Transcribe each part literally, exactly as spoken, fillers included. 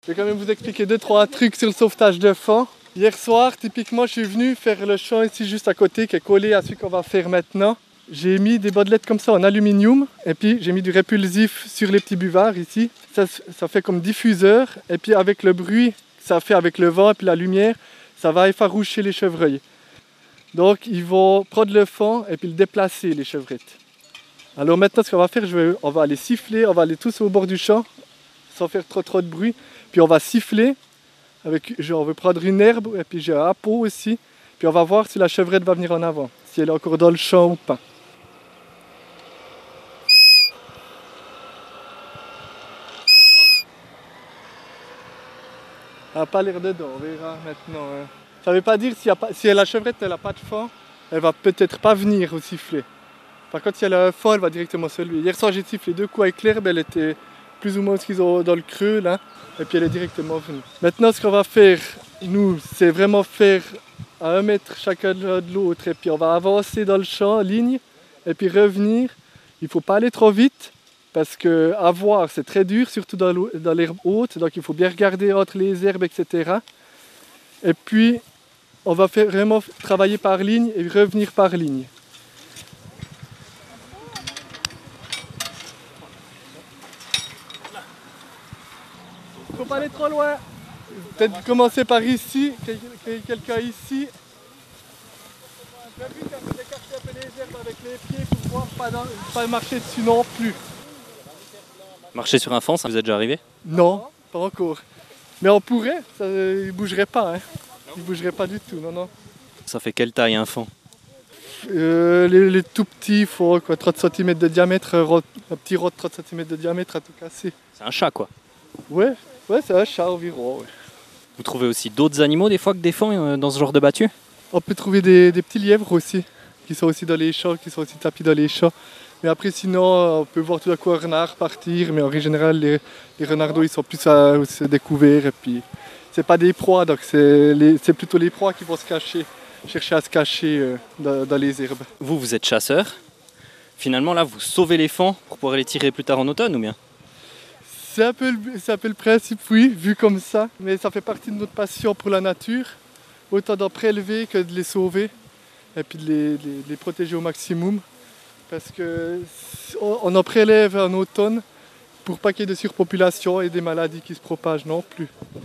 Je vais quand même vous expliquer deux trois trucs sur le sauvetage de faon. Hier soir, typiquement, je suis venu faire le champ ici juste à côté qui est collé à celui qu'on va faire maintenant. J'ai mis des bandelettes comme ça en aluminium et puis j'ai mis du répulsif sur les petits buvards ici. Ça, ça fait comme diffuseur et puis avec le bruit que ça fait avec le vent et puis la lumière, ça va effaroucher les chevreuils. Donc ils vont prendre le faon et puis le déplacer, les chevrettes. Alors maintenant, ce qu'on va faire, je vais, on va aller siffler, on va aller tous au bord du champ sans faire trop trop de bruit. Puis on va siffler, avec, genre, on veut prendre une herbe et puis j'ai un pot aussi. Puis on va voir si la chevrette va venir en avant, si elle est encore dans le champ ou pas. Elle n'a pas l'air dedans, on verra maintenant. Hein. Ça ne veut pas dire si, y a pas, si la chevrette n'a pas de faon, elle va peut-être pas venir au sifflet. Par contre, si elle a un faon, elle va directement se lever. Hier soir, j'ai sifflé deux coups avec l'herbe, elle était plus ou moins ce qu'ils ont dans le creux là, et puis elle est directement venue. Maintenant, ce qu'on va faire, nous, c'est vraiment faire à un mètre chacun de l'autre, et puis on va avancer dans le champ, ligne, et puis revenir. Il ne faut pas aller trop vite, parce que à voir, c'est très dur, surtout dans l'herbe haute, donc il faut bien regarder entre les herbes, et cetera. Et puis, on va faire vraiment travailler par ligne et revenir par ligne. Faut pas aller trop loin. Peut-être commencer par ici, quelqu'un ici. Bien vite, un peu d'écarter un peu les herbes avec les pieds pour pouvoir pas, dans, pas marcher dessus non plus. Marcher sur un faon, ça vous est déjà arrivé? Non, pas encore. Mais on pourrait, ça, il bougerait pas. Hein. Il bougerait pas du tout, non, non. Ça fait quelle taille un faon? euh, les, les tout petits, il faut quoi, trente centimètres de diamètre, un petit rod de trente centimètres de diamètre à tout casser. C'est un chat quoi? Ouais, ouais c'est un chat environ. Ouais. Vous trouvez aussi d'autres animaux des fois que des fauns dans ce genre de battue? On peut trouver des, des petits lièvres aussi, qui sont aussi dans les champs, qui sont aussi tapis dans les champs. Mais après sinon, on peut voir tout à coup un renard partir, mais en général, les, les renardeaux ils sont plus à, à découvert et puis c'est pas des proies, donc c'est plutôt les proies qui vont se cacher, chercher à se cacher euh, dans, dans les herbes. Vous, vous êtes chasseur. Finalement là, vous sauvez les fauns pour pouvoir les tirer plus tard en automne ou bien? C'est un, peu le, un peu le principe, oui, vu comme ça, mais ça fait partie de notre passion pour la nature. Autant d'en prélever que de les sauver et puis de les, les, les protéger au maximum. Parce qu'on en prélève en automne pour pas qu'il y ait de surpopulation et des maladies qui se propagent non plus.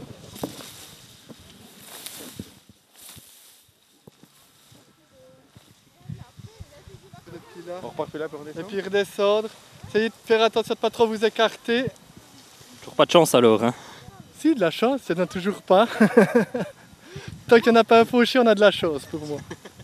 Et puis redescendre. Essayez de faire attention de ne pas trop vous écarter. Toujours pas de chance alors, hein? Si, de la chance, il n'y en a toujours pas. Tant qu'il n'y en a pas un fauché, on a de la chance pour moi.